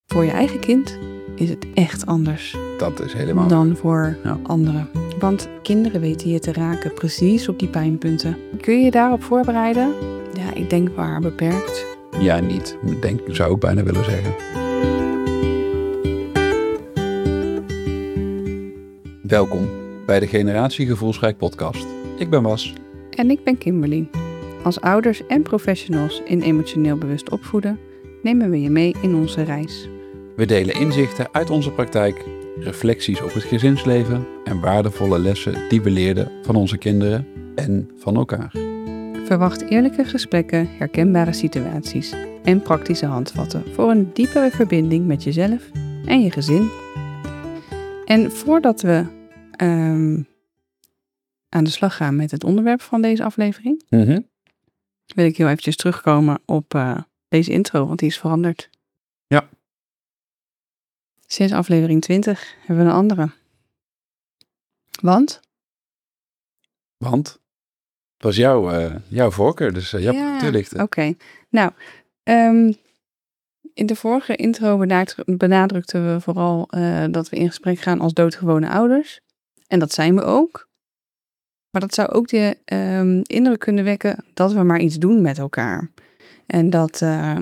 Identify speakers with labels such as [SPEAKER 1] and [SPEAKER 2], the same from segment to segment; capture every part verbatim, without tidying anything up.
[SPEAKER 1] voor je eigen kind is het echt anders
[SPEAKER 2] Dat is helemaal...
[SPEAKER 1] dan voor
[SPEAKER 2] Ja.
[SPEAKER 1] anderen. Want kinderen weten je te raken precies op die pijnpunten. Kun je je daarop voorbereiden? Ja, ik denk maar beperkt.
[SPEAKER 2] Ja, niet. Denk, zou ik bijna willen zeggen. Welkom bij de Generatie Gevoelsrijk podcast. Ik ben Bas.
[SPEAKER 1] En ik ben Kimberly. Als ouders en professionals in emotioneel bewust opvoeden, nemen we je mee in onze reis.
[SPEAKER 2] We delen inzichten uit onze praktijk, reflecties op het gezinsleven en waardevolle lessen die we leerden van onze kinderen en van elkaar.
[SPEAKER 1] Verwacht eerlijke gesprekken, herkenbare situaties en praktische handvatten voor een diepere verbinding met jezelf en je gezin. En voordat we um, aan de slag gaan met het onderwerp van deze aflevering,
[SPEAKER 2] Mm-hmm.
[SPEAKER 1] wil ik heel eventjes terugkomen op uh, deze intro, want die is veranderd.
[SPEAKER 2] Ja.
[SPEAKER 1] Sinds aflevering twintig hebben we een andere. Want?
[SPEAKER 2] Want het was jouw, uh, jouw voorkeur, dus uh, ja,
[SPEAKER 1] ja,
[SPEAKER 2] toelichten.
[SPEAKER 1] Oké. Okay. Nou, um, in de vorige intro benadruk- benadrukten we vooral uh, dat we in gesprek gaan als doodgewone ouders. En dat zijn we ook. Maar dat zou ook de um, indruk kunnen wekken dat we maar iets doen met elkaar. En dat, uh,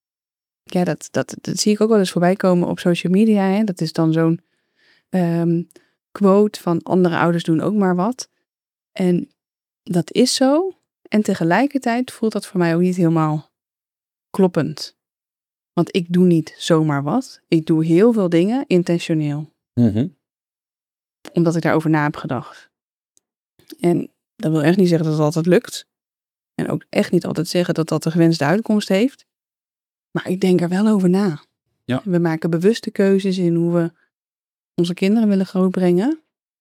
[SPEAKER 1] ja, dat, dat, dat zie ik ook wel eens voorbij komen op social media. Hè? Dat is dan zo'n um, quote van andere ouders doen ook maar wat. En dat is zo. En tegelijkertijd voelt dat voor mij ook niet helemaal kloppend. Want ik doe niet zomaar wat. Ik doe heel veel dingen intentioneel.
[SPEAKER 2] Mm-hmm.
[SPEAKER 1] Omdat ik daarover na heb gedacht. En dat wil echt niet zeggen dat het altijd lukt. En ook echt niet altijd zeggen dat dat de gewenste uitkomst heeft. Maar ik denk er wel over na.
[SPEAKER 2] Ja.
[SPEAKER 1] We maken bewuste keuzes in hoe we onze kinderen willen grootbrengen.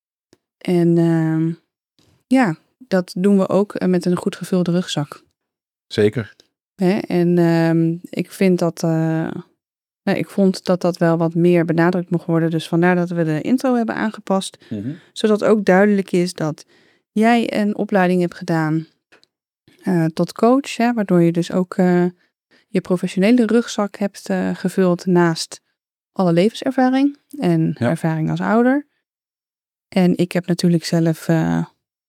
[SPEAKER 1] En uh, ja, dat doen we ook met een goed gevulde rugzak.
[SPEAKER 2] Zeker.
[SPEAKER 1] Hè? En uh, ik vind dat... Uh, nou, ik vond dat dat wel wat meer benadrukt mocht worden. Dus vandaar dat we de intro hebben aangepast.
[SPEAKER 2] Mm-hmm.
[SPEAKER 1] Zodat ook duidelijk is dat jij een opleiding hebt gedaan uh, tot coach. Hè, waardoor je dus ook uh, je professionele rugzak hebt uh, gevuld naast alle levenservaring en
[SPEAKER 2] ja.
[SPEAKER 1] ervaring als ouder. En ik heb natuurlijk zelf uh,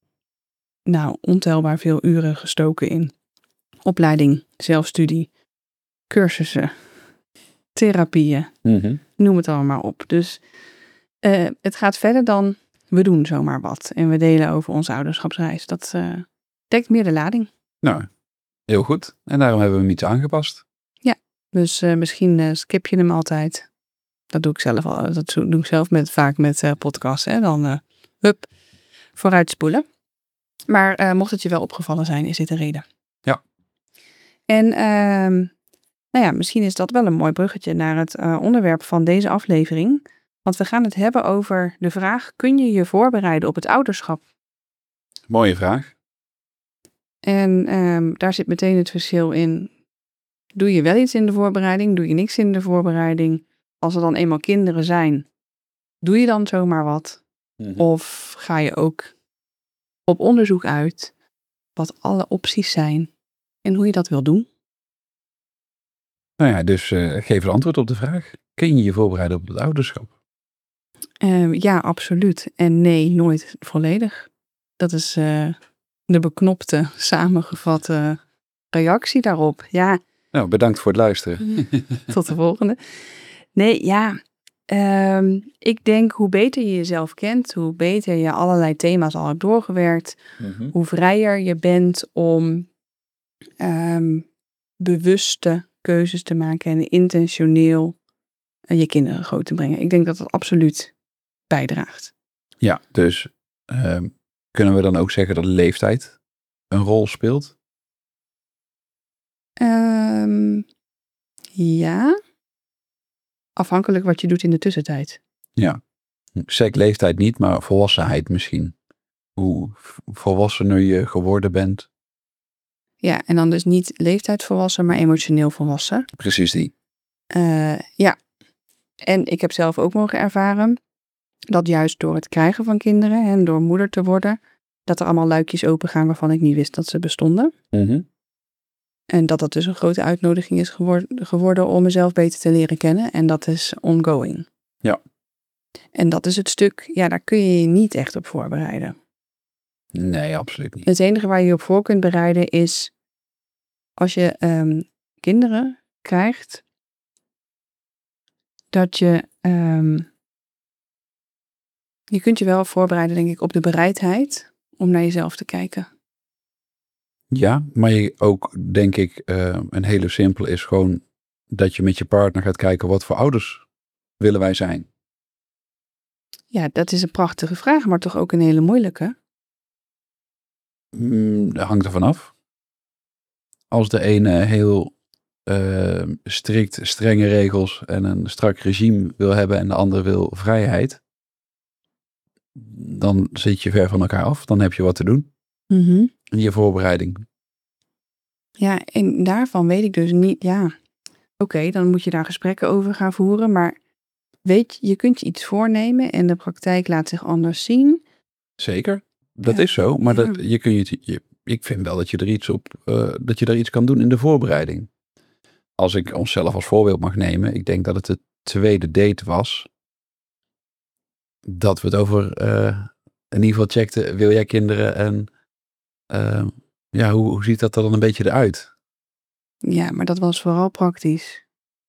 [SPEAKER 1] nou, ontelbaar veel uren gestoken in opleiding, zelfstudie, cursussen, therapieën.
[SPEAKER 2] Mm-hmm.
[SPEAKER 1] Noem het allemaal maar op. Dus uh, het gaat verder dan we doen zomaar wat. En we delen over onze ouderschapsreis. Dat uh, dekt meer de lading.
[SPEAKER 2] Nou, heel goed. En daarom hebben we hem iets aangepast.
[SPEAKER 1] Ja, dus uh, misschien uh, skip je hem altijd. Dat doe ik zelf al. Dat doe ik zelf met, vaak met uh, podcasts. Hè? Dan uh, hup, vooruitspoelen. Maar uh, mocht het je wel opgevallen zijn, is dit een reden.
[SPEAKER 2] Ja.
[SPEAKER 1] En uh, nou ja, misschien is dat wel een mooi bruggetje naar het uh, onderwerp van deze aflevering. Want we gaan het hebben over de vraag, kun je je voorbereiden op het ouderschap?
[SPEAKER 2] Mooie vraag.
[SPEAKER 1] En um, daar zit meteen het verschil in. Doe je wel iets in de voorbereiding? Doe je niks in de voorbereiding? Als er dan eenmaal kinderen zijn, doe je dan zomaar wat?
[SPEAKER 2] Mm-hmm.
[SPEAKER 1] Of ga je ook op onderzoek uit wat alle opties zijn en hoe je dat wil doen?
[SPEAKER 2] Nou ja, dus uh, geef een antwoord op de vraag. Kun je je voorbereiden op het ouderschap?
[SPEAKER 1] Uh, ja, absoluut. En nee, nooit volledig. Dat is uh, de beknopte, samengevatte reactie daarop. Ja.
[SPEAKER 2] Nou, bedankt voor het luisteren.
[SPEAKER 1] Tot de volgende. Nee, ja. Um, ik denk hoe beter je jezelf kent, hoe beter je allerlei thema's al hebt doorgewerkt,
[SPEAKER 2] Mm-hmm.
[SPEAKER 1] hoe vrijer je bent om um, bewuste keuzes te maken en intentioneel uh, je kinderen groot te brengen. Ik denk dat dat absoluut bijdraagt.
[SPEAKER 2] Ja, dus uh, kunnen we dan ook zeggen dat leeftijd een rol speelt?
[SPEAKER 1] Um, ja. Afhankelijk wat je doet in de tussentijd.
[SPEAKER 2] Ja, ik zeg leeftijd niet, maar volwassenheid misschien. Hoe volwassener je geworden bent.
[SPEAKER 1] Ja, en dan dus niet leeftijd volwassen, maar emotioneel volwassen.
[SPEAKER 2] Precies die.
[SPEAKER 1] Uh, ja, en ik heb zelf ook mogen ervaren dat juist door het krijgen van kinderen en door moeder te worden, dat er allemaal luikjes open gaan waarvan ik niet wist dat ze bestonden.
[SPEAKER 2] Mm-hmm.
[SPEAKER 1] En dat dat dus een grote uitnodiging is geworden, geworden om mezelf beter te leren kennen. En dat is ongoing.
[SPEAKER 2] Ja.
[SPEAKER 1] En dat is het stuk, ja, daar kun je je niet echt op voorbereiden.
[SPEAKER 2] Nee, absoluut niet.
[SPEAKER 1] Het enige waar je je op voor kunt bereiden is als je um, kinderen krijgt, dat je, um, je kunt je wel voorbereiden, denk ik, op de bereidheid om naar jezelf te kijken.
[SPEAKER 2] Ja, maar je ook, denk ik, uh, een hele simpele is gewoon dat je met je partner gaat kijken wat voor ouders willen wij zijn.
[SPEAKER 1] Ja, dat is een prachtige vraag, maar toch ook een hele moeilijke.
[SPEAKER 2] Mm, dat hangt er vanaf. Als de ene heel uh, strikt strenge regels en een strak regime wil hebben en de ander wil vrijheid, dan zit je ver van elkaar af. Dan heb je wat te doen
[SPEAKER 1] Mm-hmm.
[SPEAKER 2] in je voorbereiding.
[SPEAKER 1] Ja, en daarvan weet ik dus niet, ja, oké, okay, dan moet je daar gesprekken over gaan voeren, maar weet je, je kunt je iets voornemen en de praktijk laat zich anders zien.
[SPEAKER 2] Zeker, dat
[SPEAKER 1] ja.
[SPEAKER 2] is zo, maar
[SPEAKER 1] ja.
[SPEAKER 2] dat, je kun je, je, ik vind wel dat je er iets op, uh, dat je daar iets kan doen in de voorbereiding. Als ik onszelf als voorbeeld mag nemen, ik denk dat het de tweede date was, dat we het over, uh, in ieder geval checkten, wil jij kinderen en uh, ja, hoe, hoe ziet dat er dan een beetje eruit?
[SPEAKER 1] Ja, maar dat was vooral praktisch.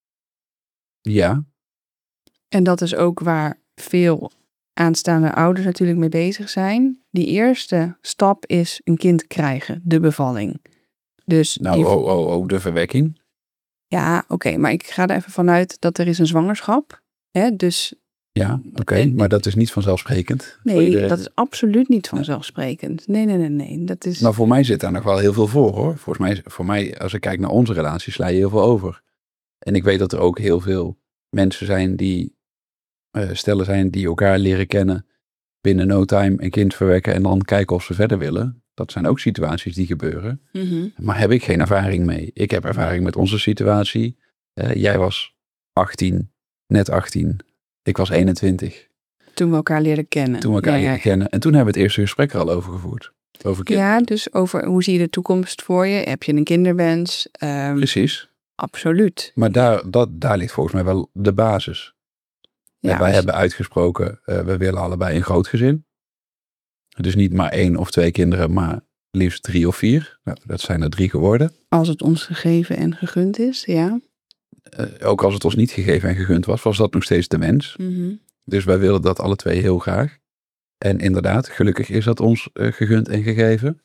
[SPEAKER 2] Ja.
[SPEAKER 1] En dat is ook waar veel aanstaande ouders natuurlijk mee bezig zijn. Die eerste stap is een kind krijgen, de bevalling. Dus
[SPEAKER 2] nou,
[SPEAKER 1] die...
[SPEAKER 2] oh, oh, oh, de verwekking.
[SPEAKER 1] Ja, oké, okay, maar ik ga er even vanuit dat er is een zwangerschap. Hè, dus...
[SPEAKER 2] Ja, oké, okay, maar dat is niet vanzelfsprekend.
[SPEAKER 1] Nee, iedereen... dat is absoluut niet vanzelfsprekend. Nee, nee, nee, nee. Dat is...
[SPEAKER 2] Nou, voor mij zit daar nog wel heel veel voor, hoor. Volgens mij, voor mij, als ik kijk naar onze relatie, sla je heel veel over. En ik weet dat er ook heel veel mensen zijn die, uh, stellen zijn die elkaar leren kennen, binnen no time een kind verwekken en dan kijken of ze verder willen. Dat zijn ook situaties die gebeuren.
[SPEAKER 1] Mm-hmm.
[SPEAKER 2] Maar heb ik geen ervaring mee. Ik heb ervaring met onze situatie. Uh, jij was achttien, net achttien. Ik was eenentwintig.
[SPEAKER 1] Toen we elkaar leerden kennen.
[SPEAKER 2] Toen we elkaar
[SPEAKER 1] ja,
[SPEAKER 2] leren
[SPEAKER 1] ja.
[SPEAKER 2] kennen. En toen hebben we het eerste gesprek er al over gevoerd. Over kind.
[SPEAKER 1] Ja, dus over hoe zie je de toekomst voor je? Heb je een kinderwens? Um,
[SPEAKER 2] Precies.
[SPEAKER 1] Absoluut.
[SPEAKER 2] Maar daar, dat, daar ligt volgens mij wel de basis. Ja, en wij dus... hebben uitgesproken, uh, we willen allebei een groot gezin. Dus niet maar één of twee kinderen, maar liefst drie of vier. Nou, dat zijn er drie geworden.
[SPEAKER 1] Als het ons gegeven en gegund is, ja.
[SPEAKER 2] Uh, ook als het ons niet gegeven en gegund was, was dat nog steeds de wens.
[SPEAKER 1] Mm-hmm.
[SPEAKER 2] Dus wij willen dat alle twee heel graag. En inderdaad, gelukkig is dat ons uh, gegund en gegeven.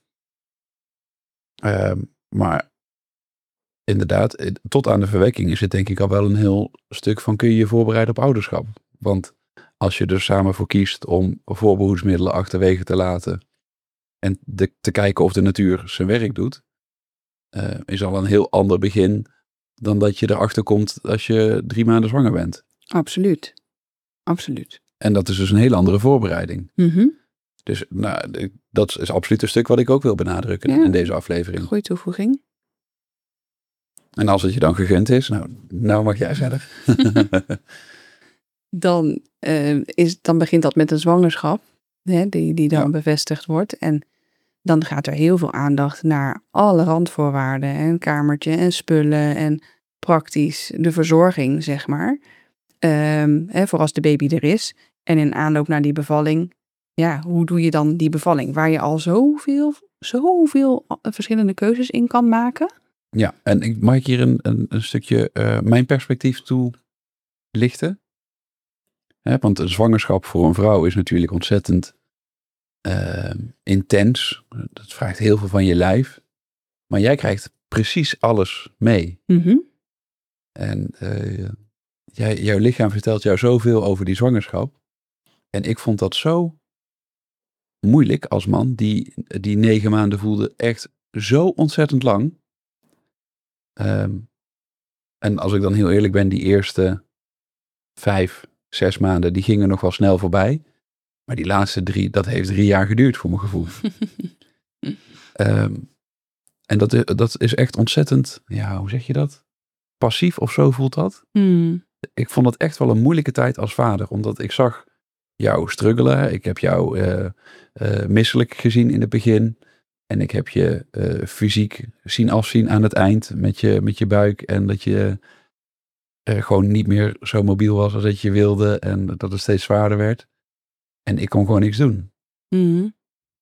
[SPEAKER 2] Uh, maar inderdaad, tot aan de verwekking is het denk ik al wel een heel stuk van kun je je voorbereiden op ouderschap. Want als je er samen voor kiest om voorbehoedsmiddelen achterwege te laten en de, te kijken of de natuur zijn werk doet, uh, is al een heel ander begin dan dat je erachter komt als je drie maanden zwanger bent.
[SPEAKER 1] Absoluut. Absoluut.
[SPEAKER 2] En dat is dus een heel andere voorbereiding.
[SPEAKER 1] Mm-hmm.
[SPEAKER 2] Dus nou, dat is absoluut een stuk wat ik ook wil benadrukken ja, in deze aflevering.
[SPEAKER 1] Goeie toevoeging.
[SPEAKER 2] En als het je dan gegund is, nou, nou mag jij verder.
[SPEAKER 1] dan, uh, is, dan begint dat met een zwangerschap, hè, die, die dan ja. bevestigd wordt. En dan gaat er heel veel aandacht naar alle randvoorwaarden en kamertje en spullen en praktisch de verzorging, zeg maar. Um, hè, voor als de baby er is. En in aanloop naar die bevalling, ja, hoe doe je dan die bevalling? Waar je al zoveel, zoveel verschillende keuzes in kan maken.
[SPEAKER 2] Ja, en ik, mag ik hier een, een, een stukje uh, mijn perspectief toe lichten? Hè, want een zwangerschap voor een vrouw is natuurlijk ontzettend uh, intens. Dat vraagt heel veel van je lijf. Maar jij krijgt precies alles mee.
[SPEAKER 1] Mm-hmm.
[SPEAKER 2] En uh, jij, jouw lichaam vertelt jou zoveel over die zwangerschap. En ik vond dat zo moeilijk als man. Die, die negen maanden voelde echt zo ontzettend lang. Um, en als ik dan heel eerlijk ben, die eerste vijf, zes maanden, die gingen nog wel snel voorbij. Maar die laatste drie, dat heeft drie jaar geduurd voor mijn gevoel. um, en dat, dat is echt ontzettend, ja, hoe zeg je dat? Passief of zo voelt dat.
[SPEAKER 1] Mm.
[SPEAKER 2] Ik vond dat echt wel een moeilijke tijd als vader, omdat ik zag jou struggelen. Ik heb jou uh, uh, misselijk gezien in het begin. En ik heb je uh, fysiek zien afzien aan het eind met je, met je buik. En dat je uh, gewoon niet meer zo mobiel was als dat je wilde. En dat het steeds zwaarder werd. En ik kon gewoon niks doen.
[SPEAKER 1] Mm-hmm.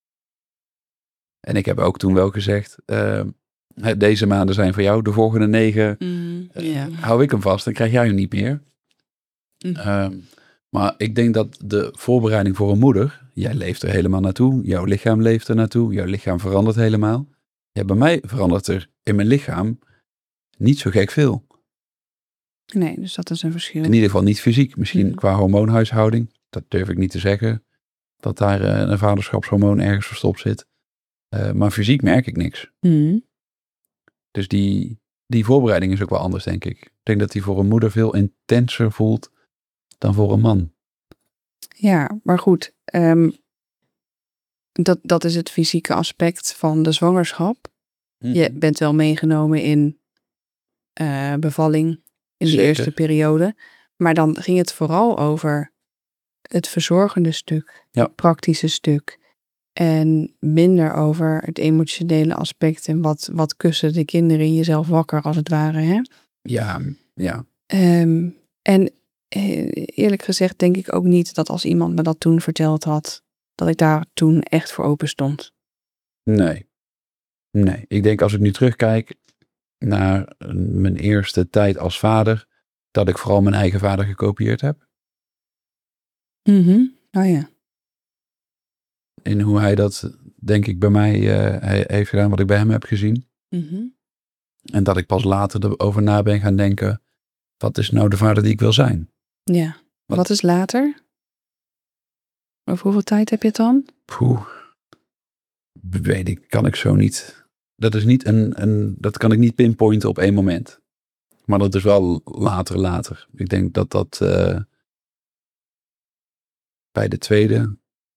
[SPEAKER 2] En ik heb ook toen wel gezegd, uh, deze maanden zijn voor jou, de volgende negen
[SPEAKER 1] Mm,
[SPEAKER 2] uh,
[SPEAKER 1] yeah.
[SPEAKER 2] hou ik hem vast, dan krijg jij hem niet meer. Mm. Uh, maar ik denk dat de voorbereiding voor een moeder, jij leeft er helemaal naartoe, jouw lichaam leeft er naartoe, jouw lichaam verandert helemaal. Ja, bij mij verandert er in mijn lichaam niet zo gek veel.
[SPEAKER 1] Nee, dus dat is een verschil.
[SPEAKER 2] In ieder geval niet fysiek, misschien mm. qua hormoonhuishouding, dat durf ik niet te zeggen, dat daar uh, een vaderschapshormoon ergens verstopt zit. Uh, maar fysiek merk ik niks.
[SPEAKER 1] Mm.
[SPEAKER 2] Dus die, die voorbereiding is ook wel anders, denk ik. Ik denk dat die voor een moeder veel intenser voelt dan voor een man.
[SPEAKER 1] Ja, maar goed. Um, dat, dat is het fysieke aspect van de zwangerschap. Mm. Je bent wel meegenomen in uh, bevalling in
[SPEAKER 2] Zeker.
[SPEAKER 1] de eerste periode. Maar dan ging het vooral over het verzorgende stuk.
[SPEAKER 2] Ja.
[SPEAKER 1] Het praktische stuk. En minder over het emotionele aspect en wat, wat kussen de kinderen jezelf wakker als het ware. Hè?
[SPEAKER 2] Ja, ja.
[SPEAKER 1] Um, en eerlijk gezegd denk ik ook niet dat als iemand me dat toen verteld had, dat ik daar toen echt voor open stond.
[SPEAKER 2] Nee. Nee. Ik denk als ik nu terugkijk naar mijn eerste tijd als vader, dat ik vooral mijn eigen vader gekopieerd heb.
[SPEAKER 1] Mm-hmm. Oh ja.
[SPEAKER 2] In hoe hij dat, denk ik, bij mij uh, heeft gedaan, wat ik bij hem heb gezien.
[SPEAKER 1] Mm-hmm.
[SPEAKER 2] En dat ik pas later erover na ben gaan denken, wat is nou de vader die ik wil zijn?
[SPEAKER 1] Ja, wat, wat is later? Over hoeveel tijd heb je het dan?
[SPEAKER 2] Poeh, weet ik, kan ik zo niet. Dat is niet een, een, dat kan ik niet pinpointen op één moment. Maar dat is wel later, later. Ik denk dat dat uh, bij de tweede...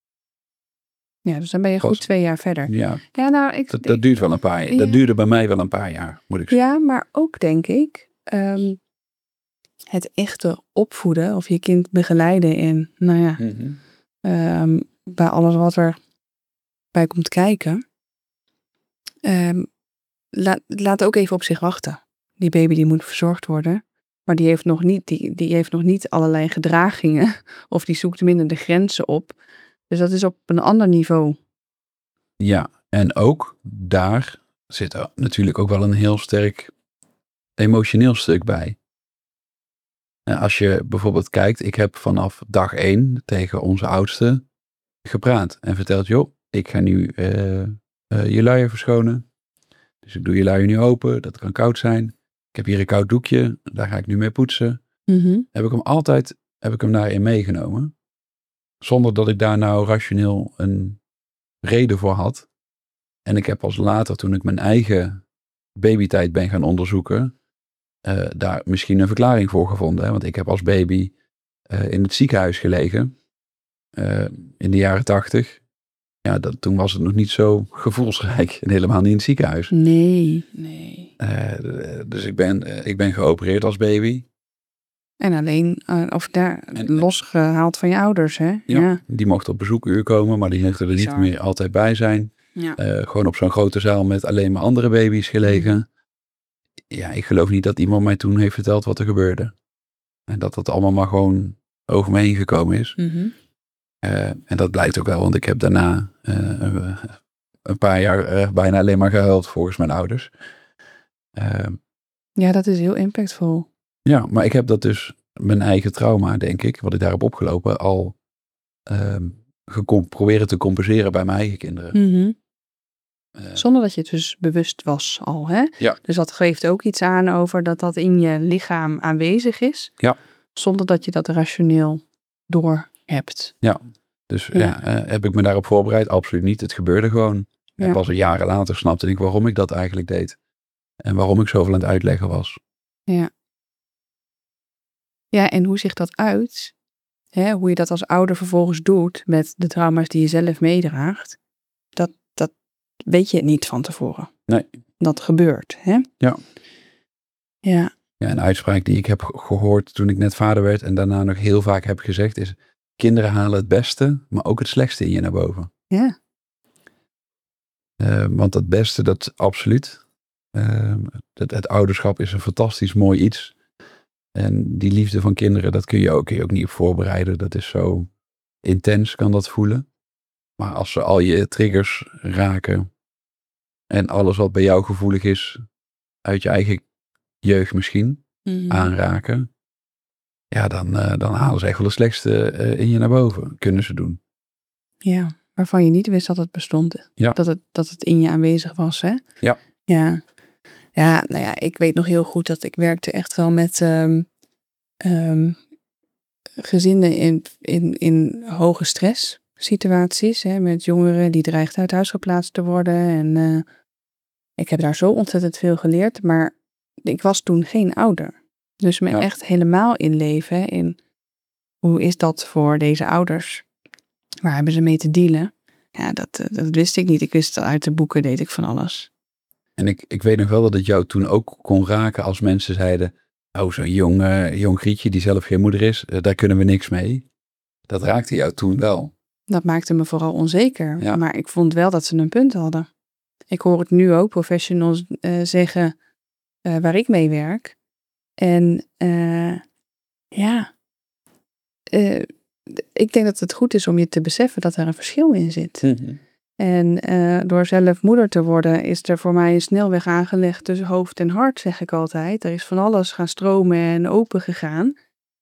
[SPEAKER 1] Ja, dus dan ben je goed twee jaar verder.
[SPEAKER 2] Ja,
[SPEAKER 1] ja nou, ik,
[SPEAKER 2] dat, dat
[SPEAKER 1] ik,
[SPEAKER 2] duurt wel een paar jaar. Ja. Dat duurde bij mij wel een paar jaar, moet ik zeggen.
[SPEAKER 1] Ja, maar ook denk ik, um, het echte opvoeden of je kind begeleiden in, nou ja, mm-hmm. um, bij alles wat er bij komt kijken. Um, laat, laat ook even op zich wachten. Die baby die moet verzorgd worden. Maar die heeft nog niet, die, die heeft nog niet allerlei gedragingen. Of die zoekt minder de grenzen op. Dus dat is op een ander niveau.
[SPEAKER 2] Ja, en ook daar zit er natuurlijk ook wel een heel sterk emotioneel stuk bij. Als je bijvoorbeeld kijkt, ik heb vanaf dag één tegen onze oudste gepraat. En verteld, joh, ik ga nu uh, uh, je luier verschonen. Dus ik doe je luier nu open, dat kan koud zijn. Ik heb hier een koud doekje, daar ga ik nu mee poetsen.
[SPEAKER 1] Mm-hmm.
[SPEAKER 2] Heb ik hem altijd, heb ik hem daarin meegenomen. Zonder dat ik daar nou rationeel een reden voor had. En ik heb pas later, toen ik mijn eigen babytijd ben gaan onderzoeken, uh, daar misschien een verklaring voor gevonden. Hè? Want ik heb als baby uh, in het ziekenhuis gelegen. Uh, in de jaren tachtig. Ja, dat, toen was het nog niet zo gevoelsrijk. En helemaal niet in het ziekenhuis.
[SPEAKER 1] Nee, nee.
[SPEAKER 2] Uh, dus ik ben, uh, ik ben geopereerd als baby.
[SPEAKER 1] En alleen, uh, of daar, en, losgehaald van je ouders, hè?
[SPEAKER 2] Ja,
[SPEAKER 1] ja.
[SPEAKER 2] Die mocht op bezoekuur komen, maar die mochten er niet meer altijd bij zijn.
[SPEAKER 1] Ja.
[SPEAKER 2] Uh, gewoon op zo'n grote zaal met alleen maar andere baby's gelegen. Mm. Ja, ik geloof niet dat iemand mij toen heeft verteld wat er gebeurde. En dat dat allemaal maar gewoon over me heen gekomen is.
[SPEAKER 1] Mm-hmm.
[SPEAKER 2] Uh, en dat blijkt ook wel, want ik heb daarna uh, een paar jaar uh, bijna alleen maar gehuild volgens mijn ouders. Uh,
[SPEAKER 1] ja, dat is heel impactvol.
[SPEAKER 2] Ja, maar ik heb dat dus, mijn eigen trauma, denk ik, wat ik daar heb opgelopen, al uh, gecom- proberen te compenseren bij mijn eigen kinderen.
[SPEAKER 1] Mm-hmm. Uh, Zonder dat je het dus bewust was al, hè?
[SPEAKER 2] Ja.
[SPEAKER 1] Dus dat geeft ook iets aan over dat dat in je lichaam aanwezig is.
[SPEAKER 2] Ja.
[SPEAKER 1] Zonder dat je dat rationeel door hebt.
[SPEAKER 2] Ja, dus ja, ja uh, heb ik me daarop voorbereid? Absoluut niet. Het gebeurde gewoon. Ja. En pas een jaren later snapte ik waarom ik dat eigenlijk deed. En waarom ik zoveel aan het uitleggen was.
[SPEAKER 1] Ja. Ja, en hoe zich dat uit, hè, hoe je dat als ouder vervolgens doet met de trauma's die je zelf meedraagt, dat, dat weet je niet van tevoren.
[SPEAKER 2] Nee.
[SPEAKER 1] Dat gebeurt, hè?
[SPEAKER 2] Ja.
[SPEAKER 1] Ja.
[SPEAKER 2] Ja, een uitspraak die ik heb gehoord toen ik net vader werd en daarna nog heel vaak heb gezegd is, kinderen halen het beste, maar ook het slechtste in je naar boven.
[SPEAKER 1] Ja.
[SPEAKER 2] Uh, want het beste, dat absoluut. Uh, het, het ouderschap is een fantastisch mooi iets. En die liefde van kinderen, dat kun je ook, kun je ook niet op voorbereiden. Dat is zo intens, kan dat voelen. Maar als ze al je triggers raken en alles wat bij jou gevoelig is, uit je eigen jeugd misschien, mm-hmm. aanraken, ja, dan, uh, dan halen ze echt wel het slechtste uh, in je naar boven, kunnen ze doen.
[SPEAKER 1] Ja, waarvan je niet wist dat het bestond.
[SPEAKER 2] Ja.
[SPEAKER 1] Dat het, dat het in je aanwezig was, hè?
[SPEAKER 2] Ja.
[SPEAKER 1] Ja. Ja, nou ja, ik weet nog heel goed dat ik werkte echt wel met um, um, gezinnen in, in, in hoge stress situaties. Hè, met jongeren die dreigden uit huis geplaatst te worden. En uh, ik heb daar zo ontzettend veel geleerd. Maar ik was toen geen ouder. Dus me ja. echt helemaal inleven in hoe is dat voor deze ouders? Waar hebben ze mee te dealen? Ja, dat, dat wist ik niet. Ik wist uit de boeken, deed ik van alles.
[SPEAKER 2] En ik, ik weet nog wel dat het jou toen ook kon raken als mensen zeiden, oh, zo'n jong, uh, jong Grietje die zelf geen moeder is, uh, daar kunnen we niks mee. Dat raakte jou toen wel.
[SPEAKER 1] Dat maakte me vooral onzeker.
[SPEAKER 2] Ja.
[SPEAKER 1] Maar ik vond wel dat ze een punt hadden. Ik hoor het nu ook professionals uh, zeggen uh, waar ik mee werk. En uh, ja, uh, ik denk dat het goed is om je te beseffen dat er een verschil in zit.
[SPEAKER 2] Mm-hmm.
[SPEAKER 1] En uh, door zelf moeder te worden is er voor mij een snelweg aangelegd tussen hoofd en hart, zeg ik altijd. Er is van alles gaan stromen en open gegaan.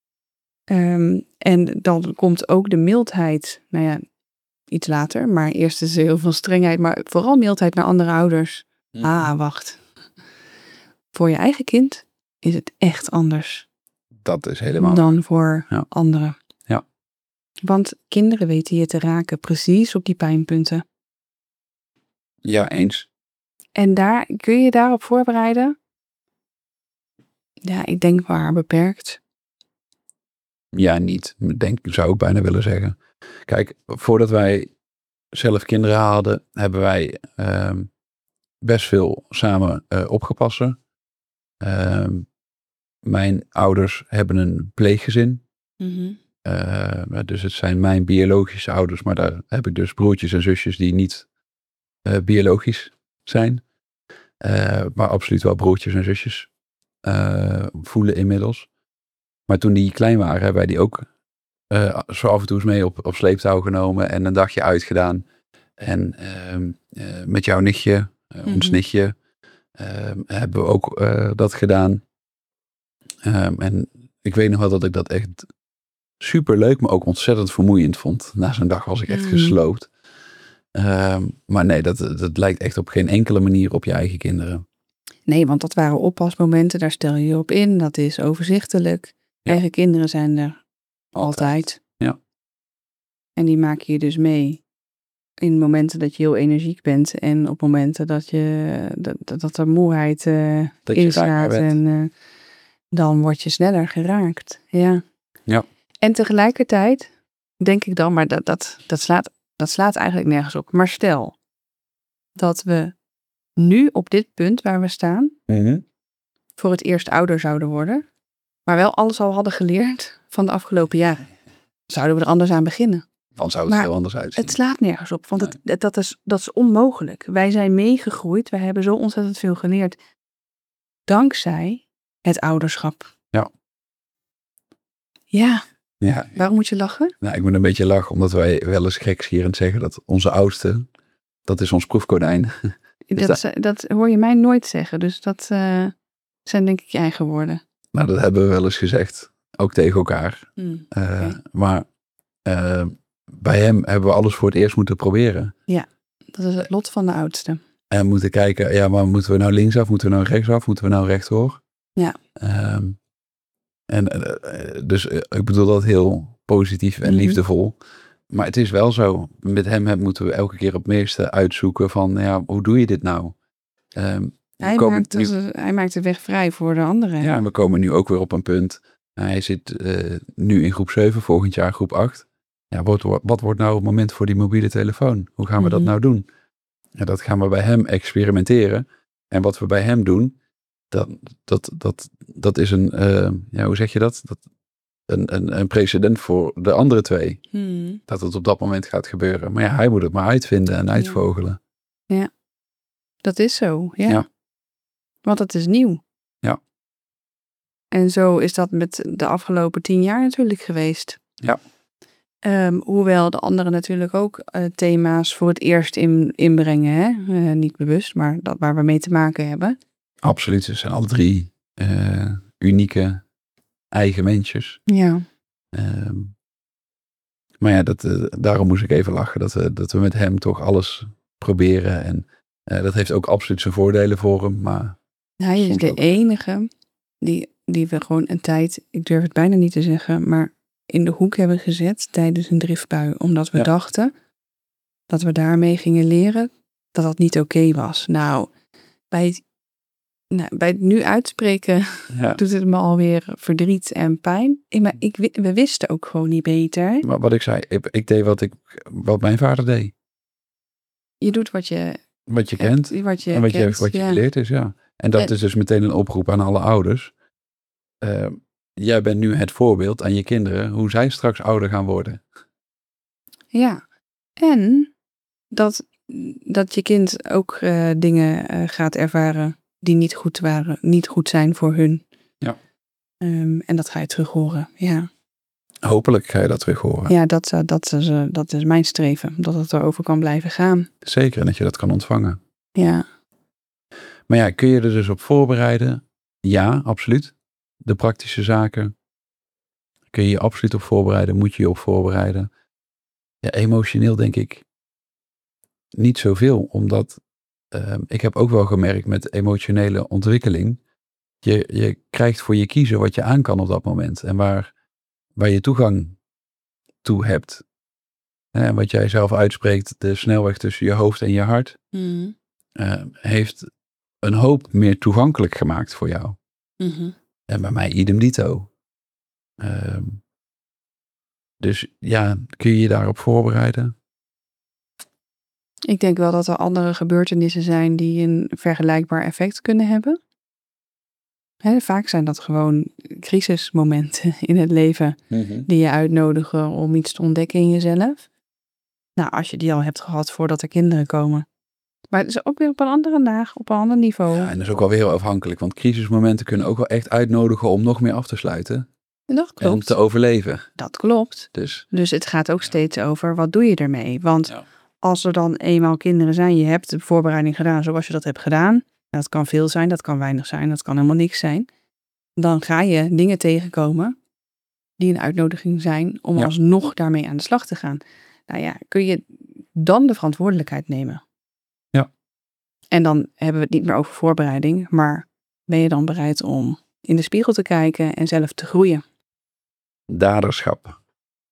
[SPEAKER 1] Um, en dan komt ook de mildheid, nou ja, iets later. Maar eerst is er heel veel strengheid, maar vooral mildheid naar andere ouders. Mm. Ah, wacht. Voor je eigen kind is het echt anders.
[SPEAKER 2] Dat is helemaal
[SPEAKER 1] dan voor ja. anderen.
[SPEAKER 2] Ja.
[SPEAKER 1] Want kinderen weten je te raken precies op die pijnpunten.
[SPEAKER 2] Ja, eens.
[SPEAKER 1] En daar, kun je daarop voorbereiden? Ja, ik denk maar beperkt.
[SPEAKER 2] Ja, niet. Ik denk, zou ik bijna willen zeggen. Kijk, voordat wij zelf kinderen hadden, hebben wij uh, best veel samen uh, opgepast. Uh, mijn ouders hebben een pleeggezin.
[SPEAKER 1] Mm-hmm.
[SPEAKER 2] Uh, dus het zijn mijn biologische ouders, maar daar heb ik dus broertjes en zusjes die niet uh, biologisch zijn. Uh, maar absoluut wel broertjes en zusjes uh, voelen inmiddels. Maar toen die klein waren, hebben wij die ook uh, zo af en toe eens mee op, op sleeptouw genomen en een dagje uitgedaan. En uh, uh, met jouw nichtje, uh, mm-hmm. ons nichtje, uh, hebben we ook uh, dat gedaan. Um, en ik weet nog wel dat ik dat echt super leuk, maar ook ontzettend vermoeiend vond. Na zo'n dag was ik echt mm. gesloopt. Um, maar nee, dat, dat lijkt echt op geen enkele manier op je eigen kinderen.
[SPEAKER 1] Nee, want dat waren oppasmomenten, daar stel je je op in. Dat is overzichtelijk. Ja. Eigen kinderen zijn er altijd. altijd.
[SPEAKER 2] Ja.
[SPEAKER 1] En die maak je dus mee. In momenten dat je heel energiek bent. En op momenten dat, je, dat, dat er moeheid uh,
[SPEAKER 2] dat
[SPEAKER 1] inslaat. En uh, dan word je sneller geraakt. Ja.
[SPEAKER 2] Ja.
[SPEAKER 1] En tegelijkertijd denk ik dan, maar dat, dat, dat, slaat, dat slaat eigenlijk nergens op. Maar stel dat we nu op dit punt waar we staan,
[SPEAKER 2] mm-hmm.
[SPEAKER 1] voor het eerst ouder zouden worden, maar wel alles al hadden geleerd van de afgelopen jaren, zouden we er anders aan beginnen.
[SPEAKER 2] Dan zou het
[SPEAKER 1] maar
[SPEAKER 2] heel anders uitzien.
[SPEAKER 1] Het slaat nergens op, want het, het, dat, is, dat is onmogelijk. Wij zijn meegegroeid, wij hebben zo ontzettend veel geleerd, dankzij het ouderschap.
[SPEAKER 2] Ja.
[SPEAKER 1] Ja.
[SPEAKER 2] Ja.
[SPEAKER 1] Waarom moet je lachen?
[SPEAKER 2] Nou, ik moet een beetje lachen, omdat wij wel eens gekscherend zeggen dat onze oudste, dat is ons proefkonijn.
[SPEAKER 1] Dat, dat... dat hoor je mij nooit zeggen, dus dat uh, zijn denk ik je eigen woorden.
[SPEAKER 2] Nou, dat hebben we wel eens gezegd, ook tegen elkaar.
[SPEAKER 1] Mm,
[SPEAKER 2] uh,
[SPEAKER 1] okay.
[SPEAKER 2] Maar uh, bij hem hebben we alles voor het eerst moeten proberen.
[SPEAKER 1] Ja, dat is het lot van de oudste.
[SPEAKER 2] En moeten kijken, ja, maar moeten we nou linksaf, moeten we nou rechtsaf, moeten we nou rechtdoor?
[SPEAKER 1] Ja.
[SPEAKER 2] Um, en uh, dus uh, ik bedoel dat heel positief en
[SPEAKER 1] mm-hmm.
[SPEAKER 2] liefdevol. Maar het is wel zo, met hem moeten we elke keer het meeste uitzoeken van, ja, hoe doe je dit nou? Um,
[SPEAKER 1] hij, maakt nu, dus, hij maakt de weg vrij voor de anderen.
[SPEAKER 2] Ja, en we komen nu ook weer op een punt. Hij zit uh, nu in groep zeven, volgend jaar groep acht. Ja, wat, wat wordt nou het moment voor die mobiele telefoon? Hoe gaan we mm-hmm. dat nou doen? Ja, dat gaan we bij hem experimenteren. En wat we bij hem doen, dat, dat, dat, dat is een, uh, ja, hoe zeg je dat? dat een, een, een precedent voor de andere twee.
[SPEAKER 1] Hmm.
[SPEAKER 2] Dat het op dat moment gaat gebeuren. Maar ja, hij moet het maar uitvinden en uitvogelen.
[SPEAKER 1] Ja. Dat is zo, ja.
[SPEAKER 2] Ja.
[SPEAKER 1] Want het is nieuw.
[SPEAKER 2] Ja.
[SPEAKER 1] En zo is dat met de afgelopen tien jaar natuurlijk geweest.
[SPEAKER 2] Ja.
[SPEAKER 1] Um, hoewel de anderen natuurlijk ook uh, thema's voor het eerst in, inbrengen. Hè? Uh, niet bewust, maar dat waar we mee te maken hebben.
[SPEAKER 2] Absoluut, ze zijn alle drie uh, unieke eigen mensjes.
[SPEAKER 1] Ja.
[SPEAKER 2] Um, maar ja, dat, uh, daarom moest ik even lachen. Dat, uh, dat we met hem toch alles proberen. En uh, dat heeft ook absoluut zijn voordelen voor hem. Maar
[SPEAKER 1] hij is de ook... enige die, die we gewoon een tijd, ik durf het bijna niet te zeggen, maar in de hoek hebben gezet tijdens een driftbui. Omdat we ja. dachten dat we daarmee gingen leren dat dat niet oké okay was. Nou, bij het, nou, bij het nu uitspreken ja. doet het me alweer verdriet en pijn. Maar ik, we wisten ook gewoon niet beter.
[SPEAKER 2] Maar wat ik zei, ik, ik deed wat, ik, wat mijn vader deed.
[SPEAKER 1] Je doet wat je...
[SPEAKER 2] Wat je kent
[SPEAKER 1] wat je
[SPEAKER 2] en wat
[SPEAKER 1] kent,
[SPEAKER 2] je, wat je
[SPEAKER 1] ja.
[SPEAKER 2] geleerd is, ja. En dat en, is dus meteen een oproep aan alle ouders. Uh, jij bent nu het voorbeeld aan je kinderen hoe zij straks ouder gaan worden.
[SPEAKER 1] Ja, en dat, dat je kind ook uh, dingen uh, gaat ervaren die niet goed waren, niet goed zijn voor hun.
[SPEAKER 2] Ja.
[SPEAKER 1] Um, en dat ga je terug horen, ja.
[SPEAKER 2] Hopelijk ga je dat terug horen.
[SPEAKER 1] Ja, dat, dat, is, uh, dat is mijn streven, dat het erover kan blijven gaan.
[SPEAKER 2] Zeker, en dat je dat kan ontvangen.
[SPEAKER 1] Ja.
[SPEAKER 2] Maar ja, kun je er dus op voorbereiden? Ja, absoluut. De praktische zaken kun je je absoluut op voorbereiden, moet je je op voorbereiden. Ja, emotioneel denk ik niet zoveel, omdat uh, ik heb ook wel gemerkt met emotionele ontwikkeling, je, je krijgt voor je kiezen wat je aan kan op dat moment en waar, waar je toegang toe hebt. En wat jij zelf uitspreekt, de snelweg tussen je hoofd en je hart,
[SPEAKER 1] mm.
[SPEAKER 2] uh, heeft een hoop meer toegankelijk gemaakt voor jou.
[SPEAKER 1] Mm-hmm.
[SPEAKER 2] En bij mij idem dito. Uh, dus ja, kun je je daarop voorbereiden?
[SPEAKER 1] Ik denk wel dat er andere gebeurtenissen zijn die een vergelijkbaar effect kunnen hebben. He, vaak zijn dat gewoon crisismomenten in het leven
[SPEAKER 2] mm-hmm.
[SPEAKER 1] die je uitnodigen om iets te ontdekken in jezelf. Nou, als je die al hebt gehad voordat er kinderen komen. Maar het is ook weer op een andere laag, op een ander niveau.
[SPEAKER 2] Ja, en dat is ook wel weer heel afhankelijk, want crisismomenten kunnen ook wel echt uitnodigen om nog meer af te sluiten.
[SPEAKER 1] Dat klopt.
[SPEAKER 2] En te overleven.
[SPEAKER 1] Dat klopt.
[SPEAKER 2] Dus,
[SPEAKER 1] dus het gaat ook steeds over, wat doe je ermee? Want
[SPEAKER 2] ja.
[SPEAKER 1] als er dan eenmaal kinderen zijn, je hebt de voorbereiding gedaan zoals je dat hebt gedaan. Dat kan veel zijn, dat kan weinig zijn, dat kan helemaal niks zijn. Dan ga je dingen tegenkomen die een uitnodiging zijn om
[SPEAKER 2] ja.
[SPEAKER 1] alsnog daarmee aan de slag te gaan. Nou ja, kun je dan de verantwoordelijkheid nemen?
[SPEAKER 2] Ja.
[SPEAKER 1] En dan hebben we het niet meer over voorbereiding, maar ben je dan bereid om in de spiegel te kijken en zelf te groeien?
[SPEAKER 2] Daderschap.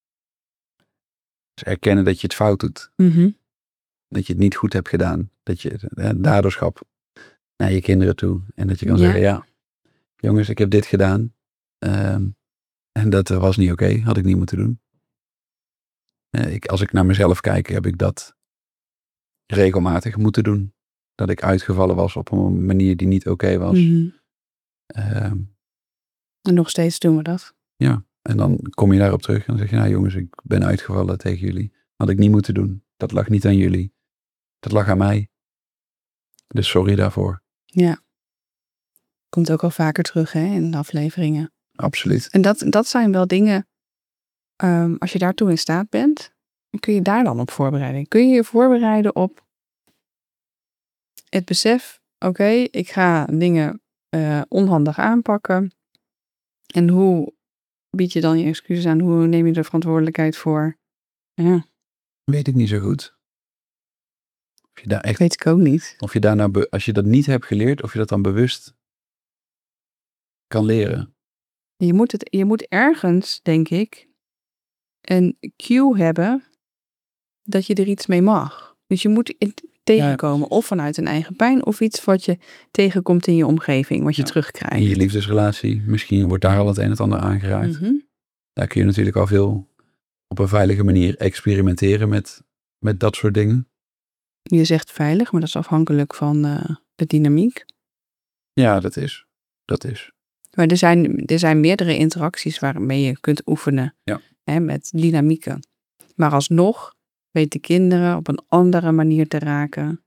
[SPEAKER 2] Dus erkennen dat je het fout doet.
[SPEAKER 1] Mm-hmm.
[SPEAKER 2] Dat je het niet goed hebt gedaan. Dat je eh, daderschap naar je kinderen toe. En dat je kan ja. zeggen, ja, jongens, ik heb dit gedaan. Um, en dat was niet oké. Okay, had ik niet moeten doen. Uh, ik, als ik naar mezelf kijk, heb ik dat regelmatig moeten doen. Dat ik uitgevallen was op een manier die niet oké okay was.
[SPEAKER 1] Mm-hmm.
[SPEAKER 2] Um,
[SPEAKER 1] en nog steeds doen we dat.
[SPEAKER 2] Ja, en dan kom je daarop terug en dan zeg je, nou jongens, ik ben uitgevallen tegen jullie. Had ik niet moeten doen. Dat lag niet aan jullie. Dat lag aan mij. Dus sorry daarvoor.
[SPEAKER 1] Ja. Komt ook al vaker terug hè, in de afleveringen.
[SPEAKER 2] Absoluut.
[SPEAKER 1] En dat, dat zijn wel dingen, um, als je daartoe in staat bent, kun je daar dan op voorbereiden. Kun je je voorbereiden op het besef, oké, okay, ik ga dingen uh, onhandig aanpakken. En hoe bied je dan je excuses aan? Hoe neem je de verantwoordelijkheid voor? Ja.
[SPEAKER 2] Weet ik niet zo goed. Of je daar echt,
[SPEAKER 1] weet ik ook niet.
[SPEAKER 2] Of je daarna, be- als je dat niet hebt geleerd, of je dat dan bewust kan leren.
[SPEAKER 1] Je moet, het, je moet ergens, denk ik, een cue hebben dat je er iets mee mag. Dus je moet het tegenkomen, ja, of vanuit een eigen pijn, of iets wat je tegenkomt in je omgeving, wat je ja. terugkrijgt.
[SPEAKER 2] In je liefdesrelatie, misschien wordt daar al het een en het ander aangeraakt.
[SPEAKER 1] Mm-hmm.
[SPEAKER 2] Daar kun je natuurlijk al veel op een veilige manier experimenteren met, met dat soort dingen.
[SPEAKER 1] Je zegt veilig, maar dat is afhankelijk van uh, de dynamiek.
[SPEAKER 2] Ja, dat is. Dat is.
[SPEAKER 1] Maar er zijn, er zijn meerdere interacties waarmee je kunt oefenen,
[SPEAKER 2] ja.
[SPEAKER 1] hè, met dynamieken. Maar alsnog weten kinderen op een andere manier te raken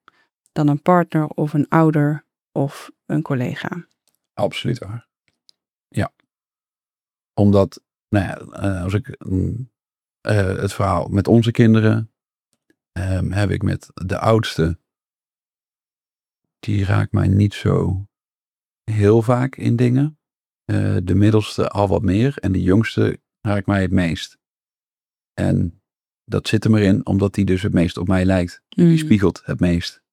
[SPEAKER 1] dan een partner of een ouder of een collega.
[SPEAKER 2] Absoluut waar. Ja. Omdat, nou ja, uh, als ik uh, het verhaal met onze kinderen um, heb ik met de oudste, die raakt mij niet zo heel vaak in dingen. Uh, de middelste al wat meer en de jongste raakt mij het meest. En dat zit er maar in, omdat die dus het meest op mij lijkt.
[SPEAKER 1] Mm.
[SPEAKER 2] Die spiegelt het meest.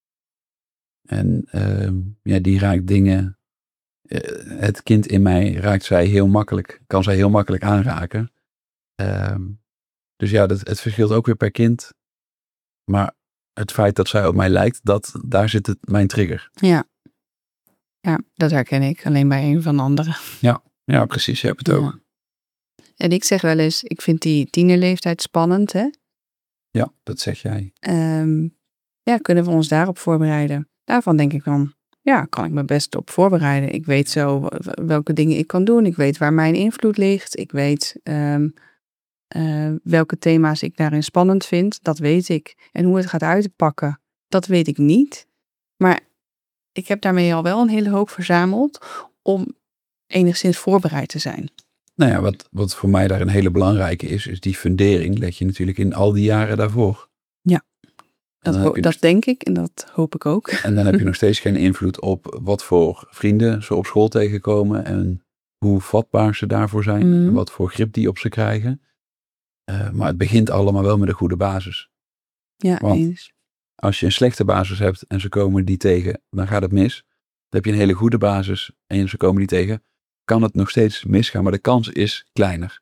[SPEAKER 2] En uh, ja, die raakt dingen. Uh, het kind in mij raakt zij heel makkelijk. Kan zij heel makkelijk aanraken. Uh, dus ja, dat, het verschilt ook weer per kind. Maar het feit dat zij op mij lijkt, dat, daar zit het, mijn trigger.
[SPEAKER 1] Ja. Ja, dat herken ik. Alleen bij een van de anderen.
[SPEAKER 2] Ja, ja precies. Je hebt het
[SPEAKER 1] ja.
[SPEAKER 2] ook.
[SPEAKER 1] En ik zeg wel eens, ik vind die tienerleeftijd spannend, hè?
[SPEAKER 2] Ja, dat zeg jij.
[SPEAKER 1] Um, ja, kunnen we ons daarop voorbereiden? Daarvan denk ik dan, ja, kan ik me best op voorbereiden. Ik weet zo welke dingen ik kan doen. Ik weet waar mijn invloed ligt. Ik weet um, uh, welke thema's ik daarin spannend vind. Dat weet ik. En hoe het gaat uitpakken, dat weet ik niet. Maar ik heb daarmee al wel een hele hoop verzameld om enigszins voorbereid te zijn.
[SPEAKER 2] Nou ja, wat, wat voor mij daar een hele belangrijke is, is die fundering leg je natuurlijk in al die jaren daarvoor.
[SPEAKER 1] Ja, dat, ho- dat
[SPEAKER 2] nog...
[SPEAKER 1] denk ik en dat hoop ik ook.
[SPEAKER 2] En dan heb je nog steeds geen invloed op wat voor vrienden ze op school tegenkomen en hoe vatbaar ze daarvoor zijn mm. en wat voor grip die op ze krijgen. Uh, maar het begint allemaal wel met een goede basis.
[SPEAKER 1] Ja,
[SPEAKER 2] Want
[SPEAKER 1] eens.
[SPEAKER 2] Als je een slechte basis hebt en ze komen die tegen, dan gaat het mis. Dan heb je een hele goede basis en ze komen die tegen, kan het nog steeds misgaan, maar de kans is kleiner.